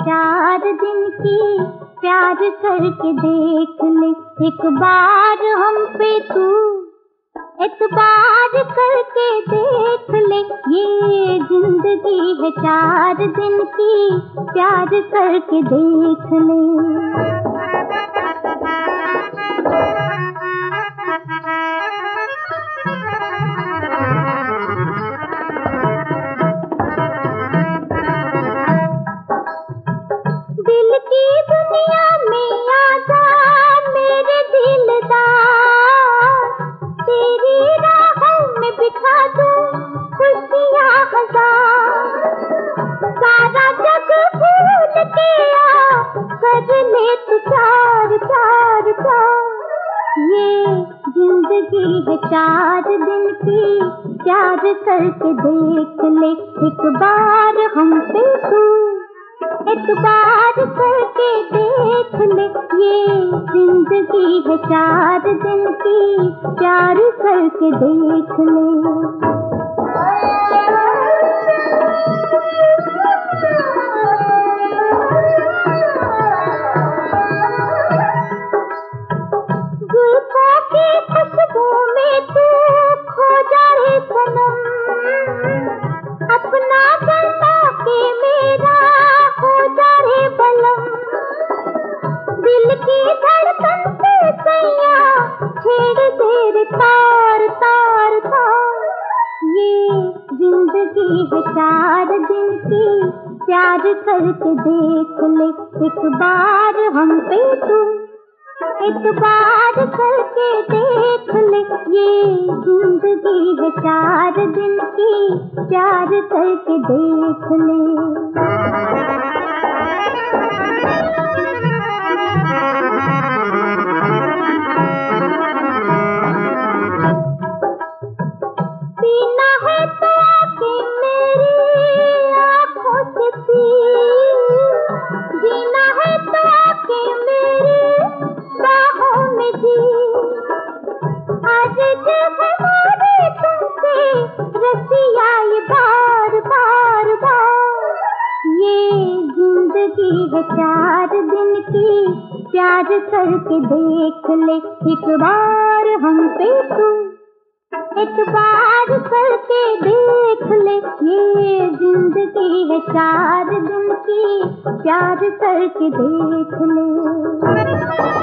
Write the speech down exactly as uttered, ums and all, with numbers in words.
चार दिन की, प्यार करके देख ले एक बार हम पे तू, एतबार करके देख ले। ये जिंदगी है चार दिन की, प्यार करके देख ले। दिल की दुनिया में आजा मेरे दिलदार, तेरी राहों में बिठा दूं खुशियाँ हजार। सारा जग भूल के आ कर ले तू प्यार प्यार प्यार। ये जिंदगी है चार दिन की, प्यार करके देख ले एक बार हम पे तू, एतबार करके देख ले। ये जिंदगी है चार दिन की, प्यार करके देख ले। जुल्फों की खुशबू में तू खो जाए सनम, अपना बना के मेरा हो जाए बलम। दिल की धड़कन से सैया छेड़ दे तार तार तार। ये जिंदगी है चार दिन की, प्यार करके देख ले एक बार हम पे तू, एतबार करके देख ले। ये जिंदगी है चार दिन की, प्यार करके देख ले। पीना है तो आके मेरी आँखों से पी, जीना है तो आके मेरी बाहों में जी। आज जब हमारे तुमसे रसिया ये बार बार बार। ये जिंदगी है चार दिन की, प्यार करके देख ले एक बार हम पे तू, एतबार करके देख ले। ये जिंदगी है चार दिन की, प्यार करके देख ले।